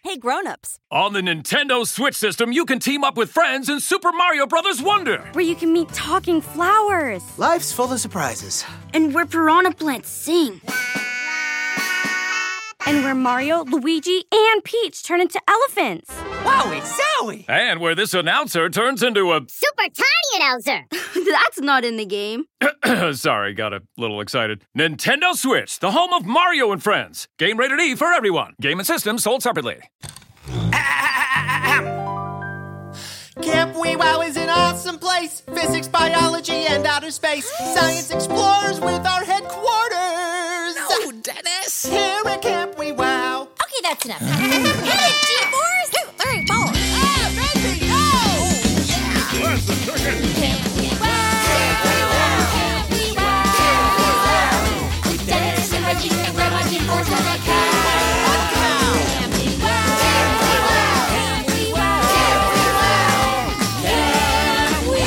Hey, grown-ups. On the Nintendo Switch system, you can team up with friends in Super Mario Bros. Wonder. Where you can meet talking flowers. Life's full of surprises. And where piranha plants sing. And where Mario, Luigi, and Peach turn into elephants. Wowie zowie! And where this announcer turns into a... Super tiny announcer. That's not in the game. Sorry, got a little excited. Nintendo Switch, the home of Mario and Friends. Game rated E for everyone. Game and system sold separately. Camp Wee Wow is an awesome place. Physics, biology, and outer space. Science explorers with our headquarters. No, Dennis! Here at Camp Wee Wow. Okay, that's enough. Hit it, G-Force! 2, 3, 4. Ah, baby, no! Yeah! Where's the chicken? Camp Wee Wow! Camp Wee Wow! With Dennis and Reggie and Grandma G-Force on the couch. Camp Wee Wow! Camp Wee Wow! Camp Wee Wow! Camp Wee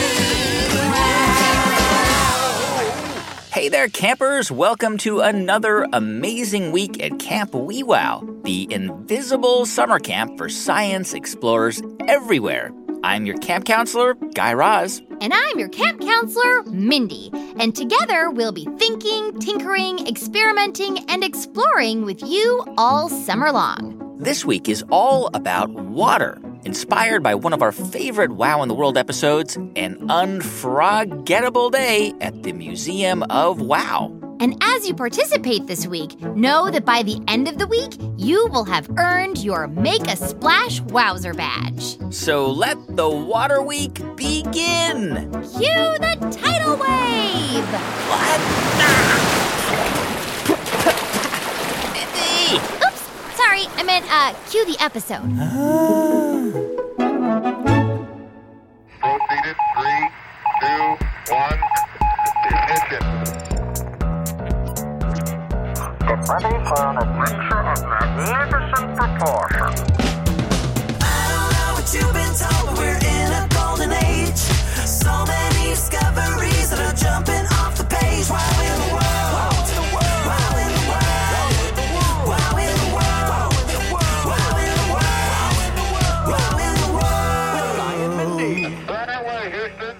Wow! Hey there, campers. Welcome to another amazing week at Camp Wee Wow, the invisible summer camp for science explorers everywhere. I'm your camp counselor, Guy Raz. And I'm your camp counselor, Mindy. And together we'll be thinking, tinkering, experimenting, and exploring with you all summer long. This week is all about water, inspired by one of our favorite Wow in the World episodes, An Unforgettable Day at the Museum of Wow. And as you participate this week, know that by the end of the week, you will have earned your Make a Splash Wowzer badge. So let the Water Week begin! Cue the tidal wave! What? Mindy! Oops, sorry, I meant cue the episode. Proceeded. 3, 2, 1. Ignition. Get ready for an adventure of magnificent proportions. I don't know what you've been told, but we're in a golden age. So many discoveries that are jumping off the page. Wow in the world. Wow in the world. Wow in the world. Wow in the world. Wow in the world. Wow in the world. With Guy and Mindy. Right away, Houston.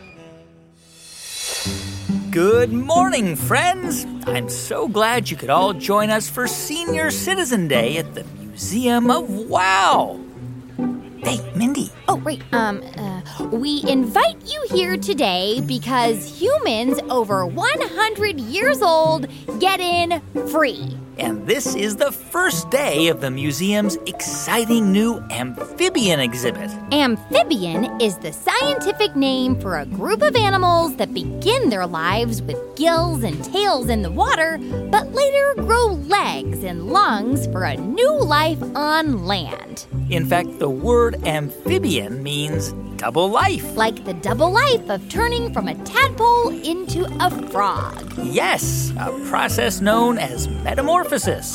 Good morning, friends. I'm so glad you could all join us for Senior Citizen Day at the Museum of Wow. Hey, Mindy. Oh, right. We invite you here today because humans over 100 years old get in free. And this is the first day of the museum's exciting new amphibian exhibit. Amphibian is the scientific name for a group of animals that begin their lives with gills and tails in the water, but later grow legs and lungs for a new life on land. In fact, the word amphibian means double life. Like the double life of turning from a tadpole into a frog. Yes, a process known as metamorphosis.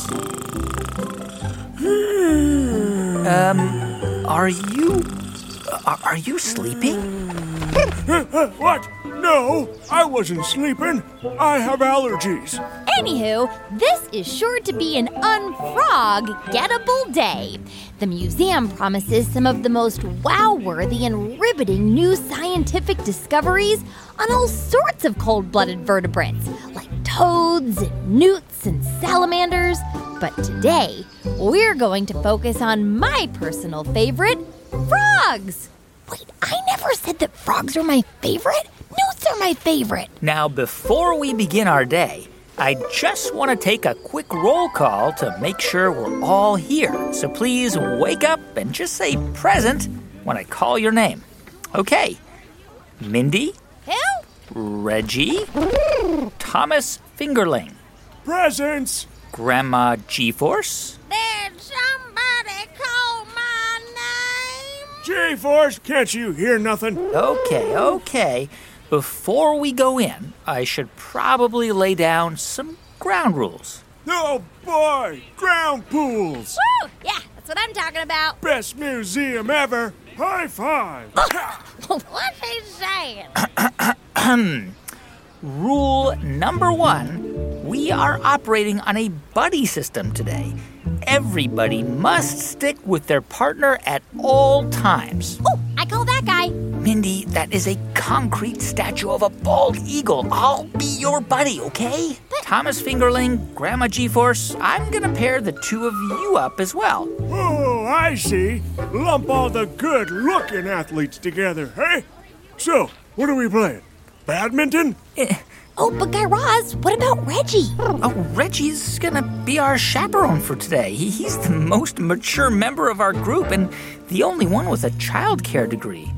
Are you sleeping? What? No, I wasn't sleeping. I have allergies. Anywho, this is sure to be an unforgettable day. The museum promises some of the most wow-worthy and riveting new scientific discoveries on all sorts of cold-blooded vertebrates, like toads and newts and salamanders. But today, we're going to focus on my personal favorite, frogs. Wait, I never said that frogs are my favorite. Newts are my favorite. Now, before we begin our day, I just want to take a quick roll call to make sure we're all here. So please wake up and just say present when I call your name. Okay. Mindy? Who? Reggie? Thomas Fingerling? Presents. Grandma G-Force? Did somebody call my name? G-Force, can't you hear nothing? Okay. Before we go in, I should probably lay down some ground rules. Oh, boy. Ground pools. Woo! Yeah, that's what I'm talking about. Best museum ever. High five. What's he saying? Rule number 1, we are operating on a buddy system today. Everybody must stick with their partner at all times. Oh, I call that guy. Mindy, that is a concrete statue of a bald eagle. I'll be your buddy, okay? But Thomas Fingerling, Grandma G-Force, I'm gonna pair the two of you up as well. Oh, I see. Lump all the good-looking athletes together, hey? So, what are we playing? Badminton? Oh, but Guy Raz, what about Reggie? Oh, Reggie's gonna be our chaperone for today. He's the most mature member of our group and the only one with a childcare degree.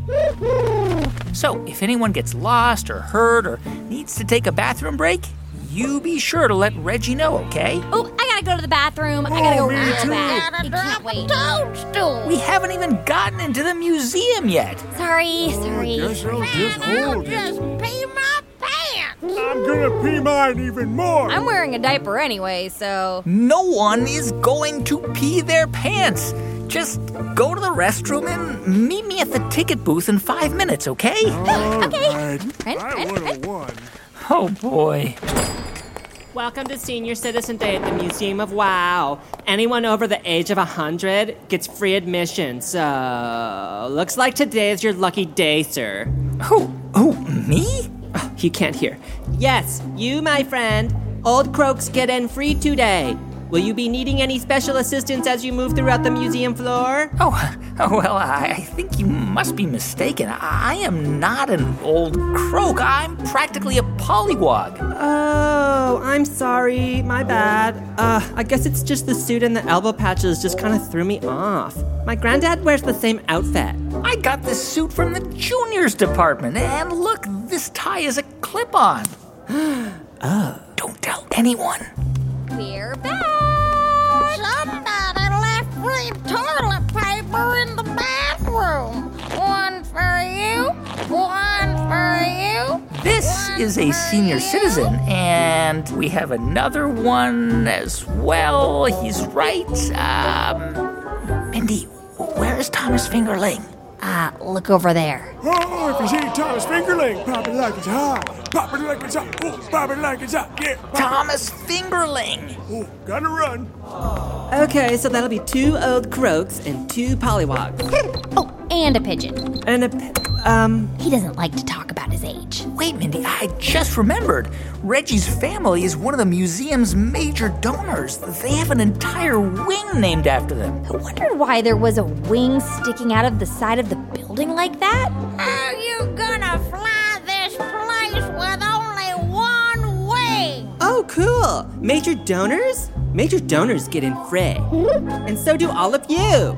So, if anyone gets lost or hurt or needs to take a bathroom break, you be sure to let Reggie know, okay? Oh, I gotta go to the bathroom. I gotta go me real too. bad. I can't wait. Toadstool. We haven't even gotten into the museum yet. Sorry. Guess I'll just hold it. Just pee my pants. I'm gonna pee mine even more. I'm wearing a diaper anyway, so... No one is going to pee their pants. Just go to the restroom and meet me at the ticket booth in 5 minutes, okay? Okay. Right. I would have won. Oh, boy. Welcome to Senior Citizen Day at the Museum of Wow. Anyone over the age of 100 gets free admission, so looks like today is your lucky day, sir. Who, me? Oh, you can't hear. Yes, you, my friend. Old croaks get in free today. Will you be needing any special assistance as you move throughout the museum floor? Oh, well, I think you must be mistaken. I am not an old croak. I'm practically a pollywog. Oh, I'm sorry. My bad. I guess it's just the suit and the elbow patches just kind of threw me off. My granddad wears the same outfit. I got this suit from the juniors department. And look, this tie is a clip-on. Oh. Don't tell anyone. We're back. Somebody left free toilet paper in the bathroom. One for you, one for you. This is a senior citizen, and we have another one as well. He's right. Mindy, where is Thomas Fingerling? Look over there. Oh, if you see Thomas Fingerling, pop it like it's hot. Pop it like it's hot. Oh, pop it like it's hot. Yeah. Thomas Fingerling. Oh, gotta run. Okay, so that'll be 2 old croaks and 2 pollywogs. Oh, and a pigeon. And He doesn't like to talk about his age. Wait, Mindy, I just remembered. Reggie's family is one of the museum's major donors. They have an entire wing named after them. I wondered why there was a wing sticking out of the side of the building like that. How you gonna fly this place with only one wing? oh, cool. Major donors? Major donors get in free. And so do all of you.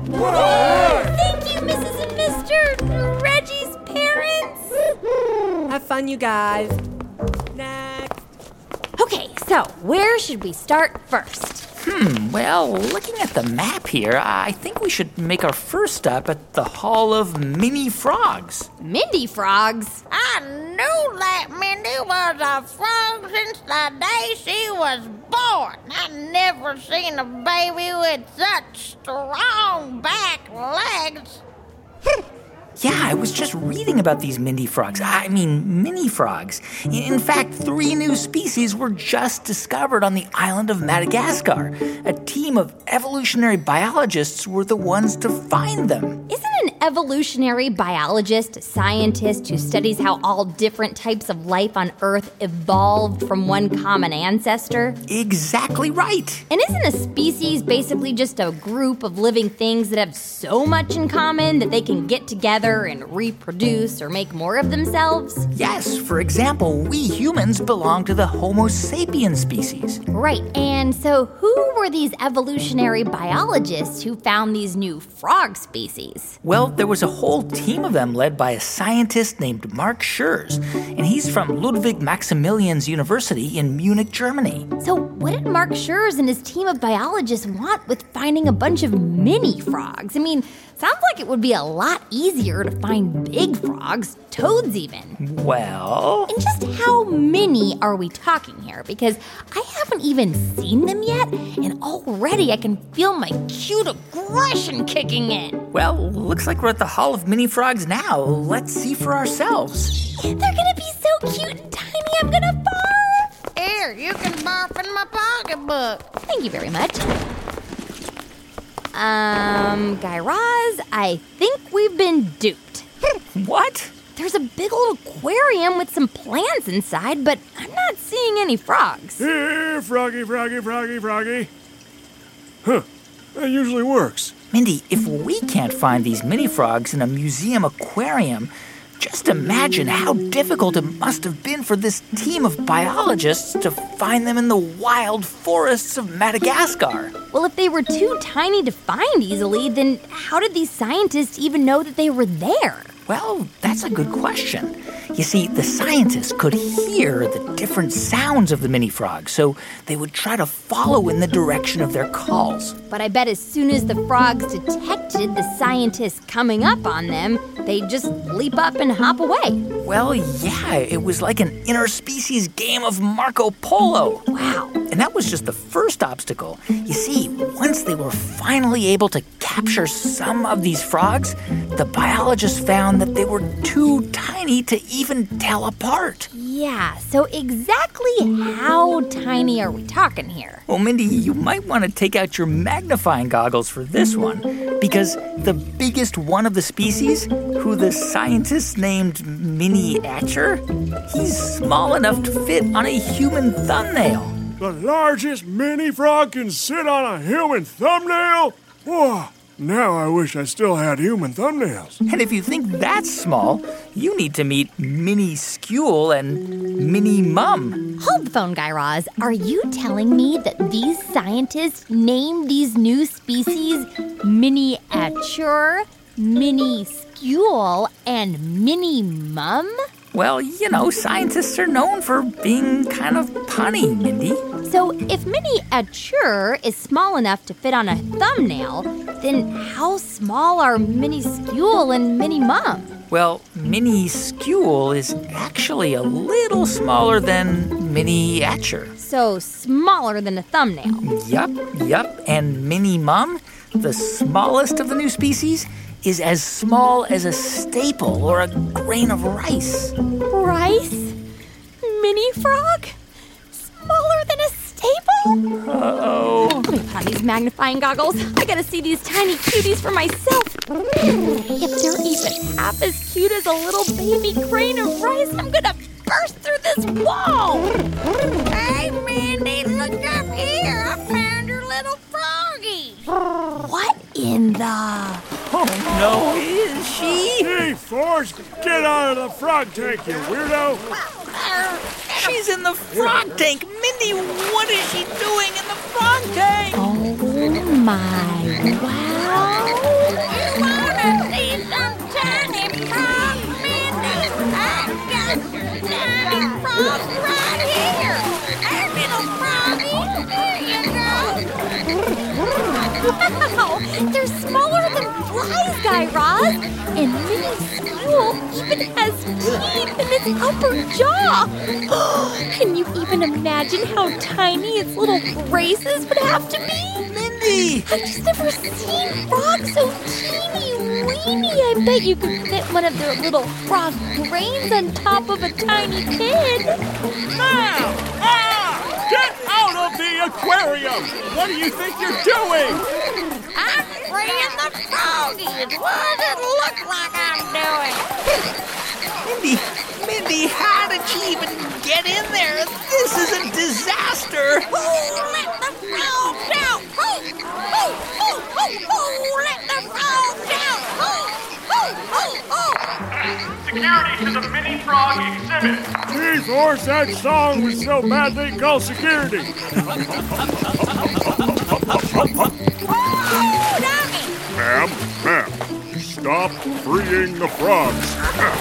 Thank you, Mrs. and Mr. Reggie's parents. Have fun, you guys. Next. Okay, so where should we start first? Well, looking at the map here, I think we should make our first stop at the Hall of Mini Frogs. Mindy Frogs? I knew that Mindy was a frog since the day she was born. I never seen a baby with such strong back legs. Yeah, I was just reading about these Mindy Frogs. I mean, mini frogs. In fact, 3 new species were just discovered on the island of Madagascar. A team of evolutionary biologists were the ones to find them. Isn't an evolutionary biologist a scientist who studies how all different types of life on Earth evolved from one common ancestor? Exactly right. And isn't a species basically just a group of living things that have so much in common that they can get together and reproduce or make more of themselves? Yes, for example, we humans belong to the Homo sapiens species. Right, and so who were these evolutionary biologists who found these new frog species? Well, there was a whole team of them led by a scientist named Mark Schurz, and he's from Ludwig Maximilians University in Munich, Germany. So what did Mark Schurz and his team of biologists want with finding a bunch of mini frogs? I mean, sounds like it would be a lot easier to find big frogs, toads even. Well? And just how many are we talking here? Because I haven't even seen them yet, and already I can feel my cute aggression kicking in. Well, looks like we're at the Hall of Mini Frogs now. Let's see for ourselves. They're gonna be so cute and tiny, I'm gonna barf. Here, you can barf in book. Thank you very much. Guy Raz, I think we've been duped. What? There's a big old aquarium with some plants inside, but I'm not seeing any frogs. Here, froggy, froggy, froggy, froggy. Huh, that usually works. Mindy, if we can't find these mini frogs in a museum aquarium, just imagine how difficult it must have been for this team of biologists to find them in the wild forests of Madagascar. Well, if they were too tiny to find easily, then how did these scientists even know that they were there? Well, that's a good question. You see, the scientists could hear the different sounds of the mini frogs, so they would try to follow in the direction of their calls. But I bet as soon as the frogs detected the scientists coming up on them, they'd just leap up and hop away. Well, yeah, it was like an interspecies game of Marco Polo. Wow. And that was just the first obstacle. You see, once they were finally able to capture some of these frogs, the biologists found that they were too tiny to even tell apart. Yeah, so exactly how tiny are we talking here? Well, Mindy, you might want to take out your magnifying goggles for this one, because the biggest one of the species, who the scientists named Miniature, he's small enough to fit on a human thumbnail. The largest mini frog can sit on a human thumbnail? Whoa, now I wish I still had human thumbnails. And if you think that's small, you need to meet Minnie Skule and Minnie Mum. Hold the phone, Guy Raz. Are you telling me that these scientists named these new species Miniature, Minnie Skule, and Minnie Mum? Well, you know, scientists are known for being kind of punny, Mindy. So if Miniature is small enough to fit on a thumbnail, then how small are Minnie Skule and Minnie Mum? Well, Minnie Skule is actually a little smaller than Miniature. So smaller than a thumbnail. Yup. And Minnie Mum, the smallest of the new species, is as small as a staple or a grain of rice. Rice? Mini frog? Smaller than a staple? Uh-oh. Let me put on these magnifying goggles. I gotta see these tiny cuties for myself. If they're even half as cute as a little baby grain of rice, I'm gonna burst through this wall. Hey, Mindy, look up here. I found your little froggy. What in the... Oh, no, is she? Hey, Forrest, get out of the frog tank, you weirdo. She's in the frog tank. Mindy, what is she doing in the frog tank? Oh, my. Wow. You wanna see some tiny frogs, Mindy? I've got some tiny frogs right here. Hey, little froggy, here you go. Wow, they're smaller than flies, Guy Raz. And Minnie Skule even has teeth in its upper jaw. Can you even imagine how tiny its little braces would have to be? Mindy! I've just never seen frogs so teeny weeny. I bet you could fit one of their little frog brains on top of a tiny kid. Get out of the aquarium! What do you think you're doing? I'm freeing the froggies. What does it look like I'm doing? Mindy, how did she even get in there? This is a disaster. Who let the frogs out? Who let the frogs out? Security to the mini frog exhibit. Gee, Forrest, that song was so bad they call security. Ma'am, stop freeing the frogs.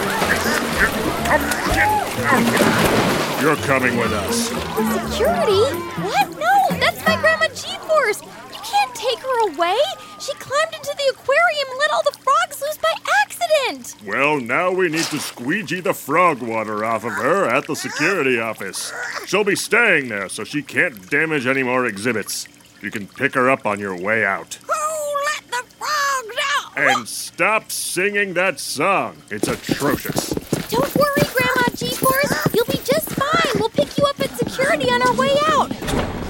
You're coming with us. Security? What? No, that's my Grandma G-Force. You can't take her away. She climbed into the aquarium and let all the frogs loose by accident. Well, now we need to squeegee the frog water off of her at the security office. She'll be staying there, so she can't damage any more exhibits. You can pick her up on your way out. Who let the frogs out? And stop singing that song. It's atrocious. Don't worry, Grandma G-Force. You'll be just fine. We'll pick you up at security on our way out.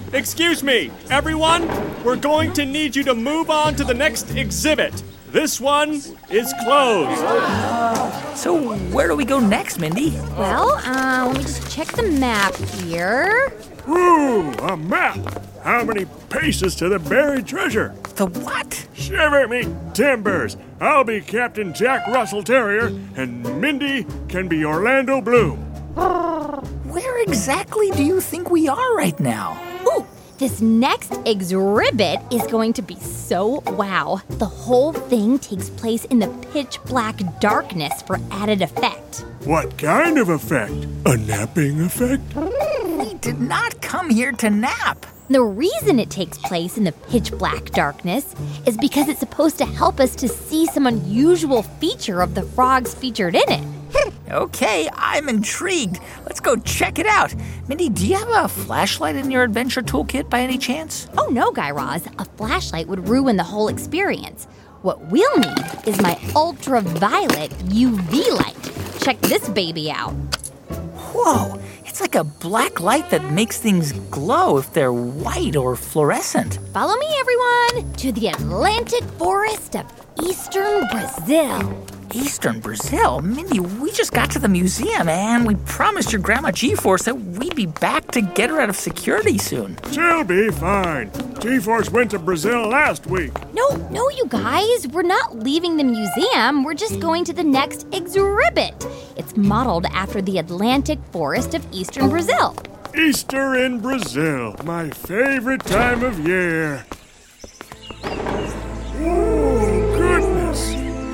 Excuse me, everyone. We're going to need you to move on to the next exhibit. This one is closed. So where do we go next, Mindy? Well, let me just check the map here. Ooh, a map. How many paces to the buried treasure? The what? Shiver me timbers. I'll be Captain Jack Russell Terrier, and Mindy can be Orlando Bloom. Where exactly do you think we are right now? Ooh, this next exhibit is going to be so wow. The whole thing takes place in the pitch black darkness for added effect. What kind of effect? A napping effect? We did not come here to nap. The reason it takes place in the pitch black darkness is because it's supposed to help us to see some unusual feature of the frogs featured in it. Okay, I'm intrigued. Let's go check it out. Mindy, do you have a flashlight in your adventure toolkit by any chance? Oh no, Guy Raz. A flashlight would ruin the whole experience. What we'll need is my ultraviolet UV light. Check this baby out. Whoa, it's like a black light that makes things glow if they're white or fluorescent. Follow me, everyone, to the Atlantic forest of eastern Brazil. Eastern Brazil? Mindy, we just got to the museum and we promised your Grandma G-Force that we'd be back to get her out of security soon. She'll be fine. G-Force went to Brazil last week. No, you guys. We're not leaving the museum. We're just going to the next exhibit. It's modeled after the Atlantic forest of eastern Brazil. Easter in Brazil, my favorite time of year. Oh, goodness.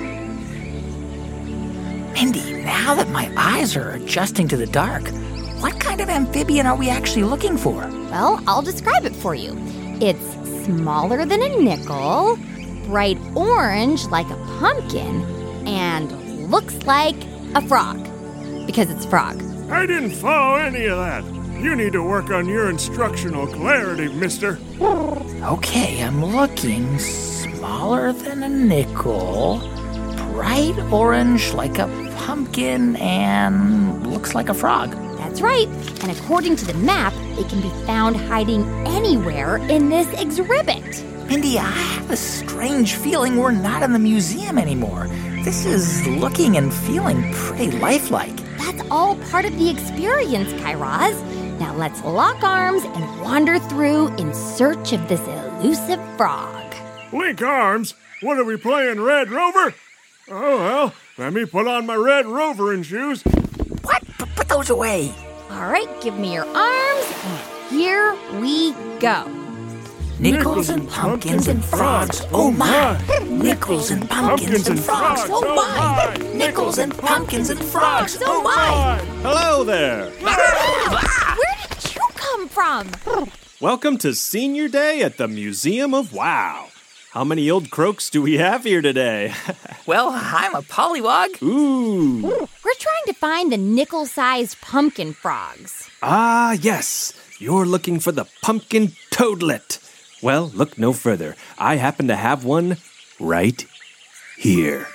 Mindy, now that my eyes are adjusting to the dark, what kind of amphibian are we actually looking for? Well, I'll describe it for you. It's smaller than a nickel, bright orange like a pumpkin, and looks like a frog. Because it's frog. I didn't follow any of that. You need to work on your instructional clarity, mister. Okay, I'm looking. Smaller than a nickel, bright orange like a pumpkin, and looks like a frog. That's right. And according to the map, it can be found hiding anywhere in this exhibit. Mindy, I have a strange feeling we're not in the museum anymore. This is looking and feeling pretty lifelike. That's all part of the experience, Guy Raz. Now let's lock arms and wander through in search of this elusive frog. Link arms? What are we playing, Red Rover? Oh, well, let me put on my Red Roverin' shoes. What? Put those away. All right, give me your arms, and here we go. Nickels and pumpkins and frogs, oh my! Nickels and pumpkins and frogs, oh my! Nickels and pumpkins and frogs, oh my! Hello there. Where did you come from? Welcome to Senior Day at the Museum of Wow. How many old croaks do we have here today? Well, I'm a pollywog. Ooh. We're trying to find the nickel-sized pumpkin frogs. Ah, yes. You're looking for the pumpkin toadlet. Well, look no further. I happen to have one right here.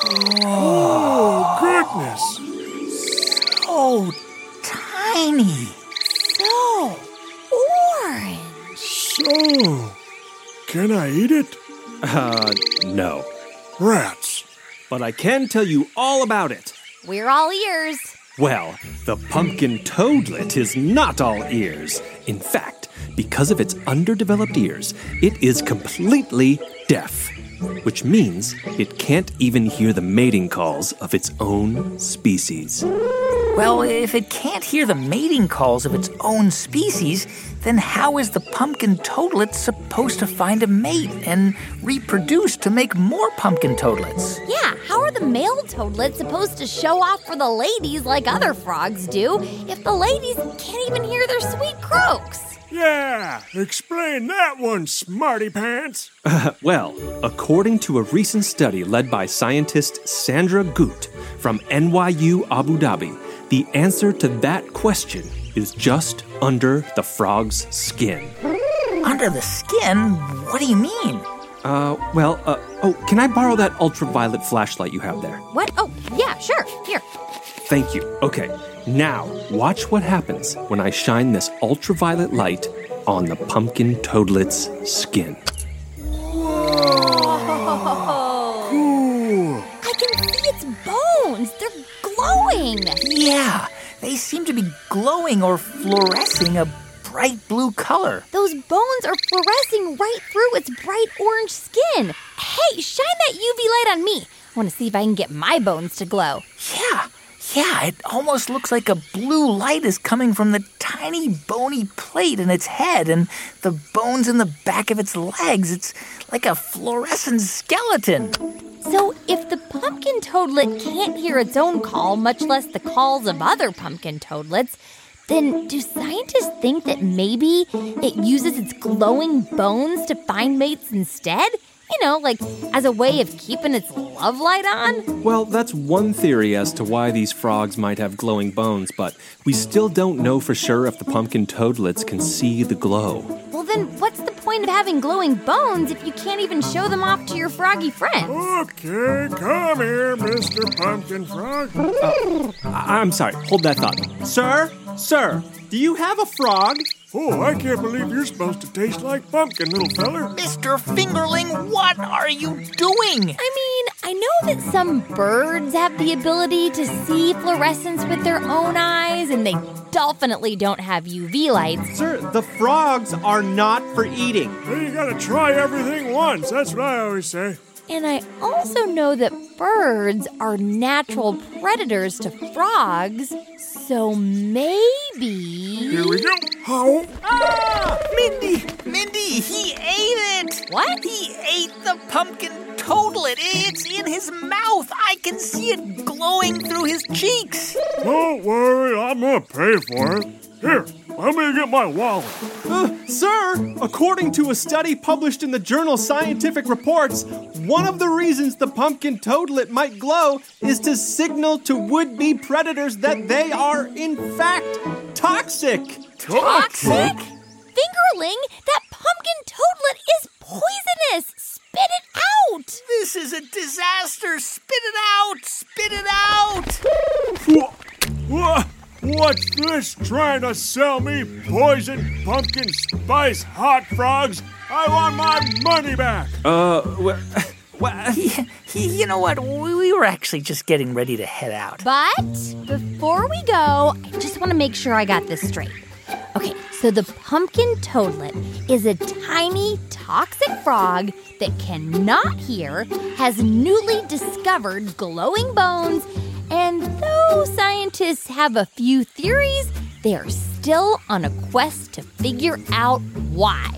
Oh, goodness. So tiny. So orange. So, can I eat it? No. Rats. But I can tell you all about it. We're all ears. Well, the pumpkin toadlet is not all ears. In fact, because of its underdeveloped ears, it is completely deaf, which means it can't even hear the mating calls of its own species. Well, if it can't hear the mating calls of its own species, then how is the pumpkin toadlet supposed to find a mate and reproduce to make more pumpkin toadlets? Yeah, how are the male toadlets supposed to show off for the ladies like other frogs do if the ladies can't even hear their sweet croaks? Yeah, explain that one, smarty pants. Well, according to a recent study led by scientist Sandra Goot from NYU Abu Dhabi, the answer to that question is just under the frog's skin. Under the skin? What do you mean? Can I borrow that ultraviolet flashlight you have there? What? Oh, yeah, sure. Here. Thank you. Okay, now watch what happens when I shine this ultraviolet light on the pumpkin toadlet's skin. Whoa! I can see its bones. They're glowing. Yeah, they seem to be glowing or fluorescing a bright blue color. Those bones are fluorescing right through its bright orange skin. Hey, shine that UV light on me. I want to see if I can get my bones to glow. Yeah, it almost looks like a blue light is coming from the tiny bony plate in its head and the bones in the back of its legs. It's like a fluorescent skeleton. So if the pumpkin toadlet can't hear its own call, much less the calls of other pumpkin toadlets, then do scientists think that maybe it uses its glowing bones to find mates instead? You know, like as a way of keeping its love light on? Well, that's one theory as to why these frogs might have glowing bones, but we still don't know for sure if the pumpkin toadlets can see the glow. Well, then what's the point of having glowing bones if you can't even show them off to your froggy friends? Okay, come here, Mr. Pumpkin Frog. I'm sorry, hold that thought. Sir, do you have a frog? Oh, I can't believe you're supposed to taste like pumpkin, little feller. Mr. Fingerling, what are you doing? I mean, I know that some birds have the ability to see fluorescence with their own eyes, and they definitely don't have UV lights. Sir, the frogs are not for eating. Well, you gotta try everything once. That's what I always say. And I also know that birds are natural predators to frogs, so maybe... Here we go. Oh. Ah! Mindy, he ate it. What? He ate the pumpkin toadlet. It's in his mouth. I can see it glowing through his cheeks. Don't worry, I'm gonna pay for it. Here, let me get my wallet. Sir, according to a study published in the journal Scientific Reports, one of the reasons the pumpkin toadlet might glow is to signal to would-be predators that they are, in fact, toxic. Toxic? Fingerling, that pumpkin toadlet is poisonous. Spit it out. This is a disaster. Spit it out. Spit it out. What's this trying to sell me poison pumpkin spice hot frogs? I want my money back. You know what? We were actually just getting ready to head out. But before we go, I just want to make sure I got this straight. Okay, so the pumpkin toadlet is a tiny, toxic frog that cannot hear, has newly discovered glowing bones, and though scientists have a few theories, they are still on a quest to figure out why.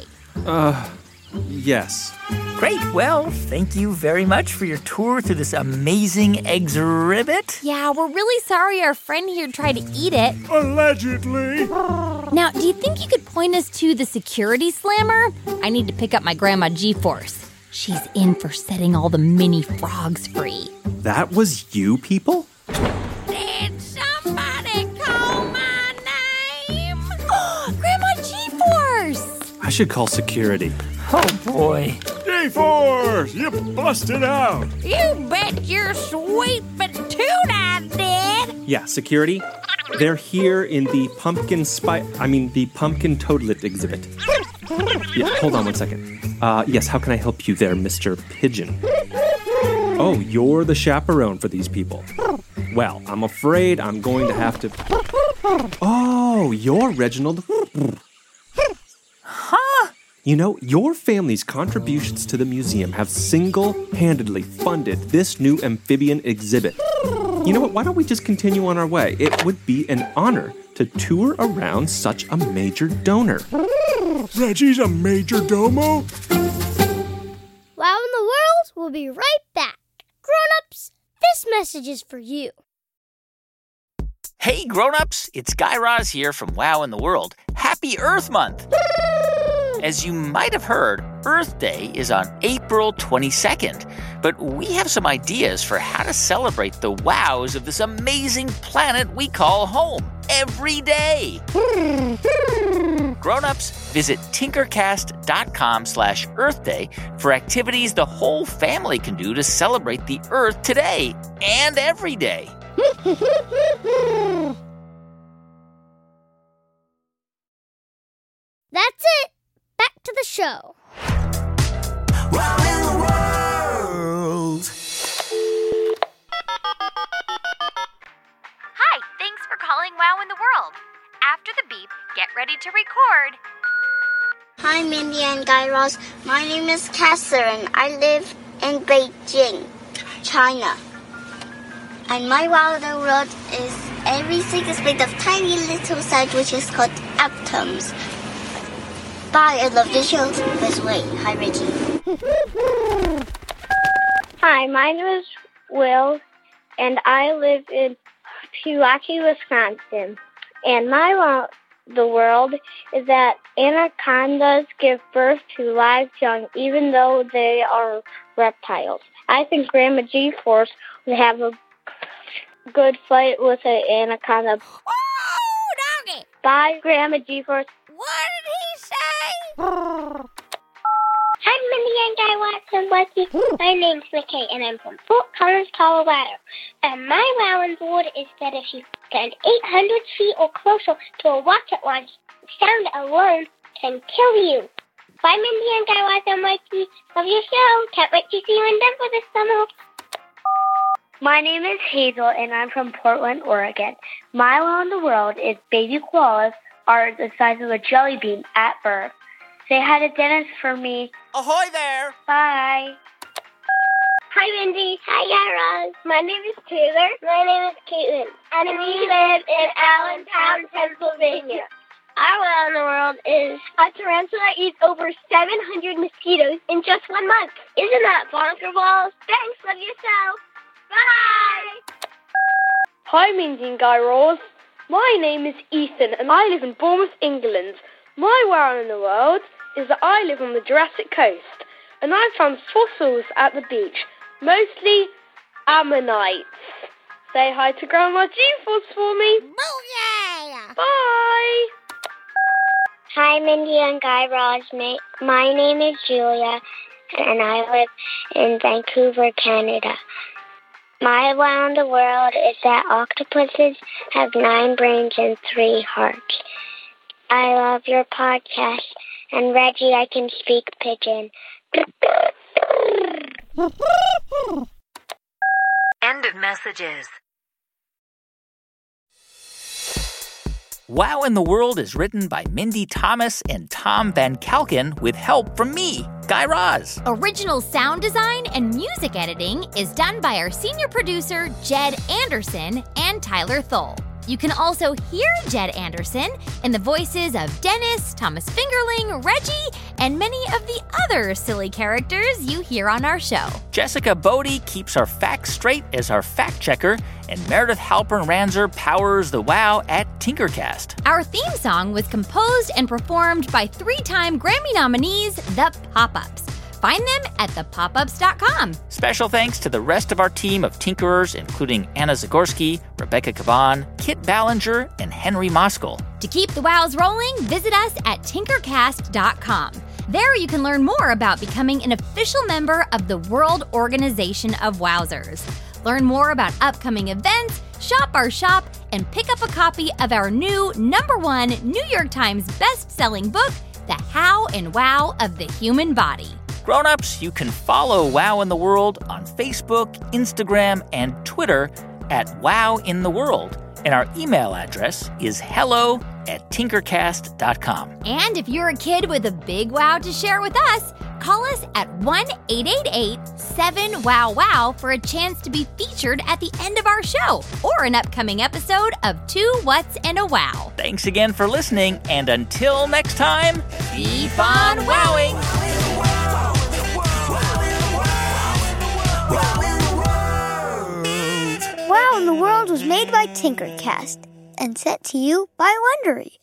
Yes. Great. Well, thank you very much for your tour through this amazing exhibit. Yeah, we're really sorry our friend here tried to eat it. Allegedly. Now, do you think you could point us to the security slammer? I need to pick up my grandma G-Force. She's in for setting all the mini frogs free. That was you people? Did somebody call my name? Grandma G-Force! I should call security. Oh, boy. G-Force, you busted out. You bet your sweet patoon I did. Yeah, security. They're here in the pumpkin toadlet exhibit. Yeah, hold on one second. Yes, how can I help you there, Mr. Pigeon? Oh, you're the chaperone for these people. Well, I'm afraid I'm going to have to... Oh, you're Reginald. Huh? You know, your family's contributions to the museum have single-handedly funded this new amphibian exhibit. You know what? Why don't we just continue on our way? It would be an honor to tour around such a major donor. Reggie's a major domo? Wow in the World will be right back. Grown-ups, this message is for you. Hey, grown-ups, it's Guy Raz here from Wow in the World. Happy Earth Month! As you might have heard, Earth Day is on April 22nd, but we have some ideas for how to celebrate the wows of this amazing planet we call home every day. Grown-ups, visit tinkercast.com/Earth Day for activities the whole family can do to celebrate the Earth today and every day. That's it. go. Wow in the world. Hi, thanks for calling Wow in the World. After the beep, get ready to record. Hi, Mindy and Guy Raz. My name is Catherine. I live in Beijing, China. And my wow in the world is everything is made of tiny little cells, which is called atoms. Bye, I love the show. This way. Hi, Reggie. Hi, my name is Will, and I live in Pewaukee, Wisconsin. And my wow in the world is that anacondas give birth to live young, even though they are reptiles. I think Grandma G-Force would have a good fight with an anaconda. Oh, doggy! Bye, Grandma G-Force. What did he say? Hi, Mindy and Guy Watson Lucky. My name's McKay, and I'm from Fort Collins, Colorado. And my wow in the world is that if you stand 800 feet or closer to a rocket launch, sound alone can kill you. Bye, Mindy and Guy Watson Lucky. Love your show. Can't wait to see you in Denver this summer. My name is Hazel, and I'm from Portland, Oregon. My wow in the world is baby koalas are the size of a jelly bean at birth. Say hi to Dennis for me. Ahoy there! Bye. Hi, Mindy. Hi, Yara. My name is Taylor. My name is Caitlin. And we live in Allentown, Pennsylvania. Our wow in the world is a tarantula eats over 700 mosquitoes in just 1 month. Isn't that bonker balls? Thanks, love yourself. Bye! Hi, Mindy and Guy Raz. My name is Ethan, and I live in Bournemouth, England. My wow in the world is that I live on the Jurassic Coast, and I found fossils at the beach, mostly ammonites. Say hi to Grandma G-Force for me. Booyah! Bye! Hi, Mindy and Guy Raz. My name is Julia, and I live in Vancouver, Canada. My wow in the world is that octopuses have 9 brains and 3 hearts. I love your podcast. And Reggie, I can speak pigeon. End of messages. Wow in the World is written by Mindy Thomas and Tom Van Kalken with help from me, Guy Raz. Original sound design and music editing is done by our senior producer, Jed Anderson, and Tyler Thull. You can also hear Jed Anderson in the voices of Dennis, Thomas Fingerling, Reggie, and many of the other silly characters you hear on our show. Jessica Bodie keeps our facts straight as our fact checker, and Meredith Halpern-Ranzer powers the wow at Tinkercast. Our theme song was composed and performed by 3-time Grammy nominees, The Pop-Ups. Find them at thepopups.com. Special thanks to the rest of our team of tinkerers, including Anna Zagorski, Rebecca Caban, Kit Ballinger, and Henry Moskal. To keep the wows rolling, visit us at tinkercast.com. There you can learn more about becoming an official member of the World Organization of Wowzers. Learn more about upcoming events, shop our shop, and pick up a copy of our new #1 New York Times best-selling book, The How and Wow of the Human Body. Grown-ups, you can follow Wow in the World on Facebook, Instagram, and Twitter at Wow in the World. And our email address is hello@tinkercast.com. And if you're a kid with a big wow to share with us, call us at 1-888-7-WOW-WOW for a chance to be featured at the end of our show or an upcoming episode of Two Whats and a Wow. Thanks again for listening, and until next time, keep on wowing! Wow in the World was made by Tinkercast and sent to you by Wondery.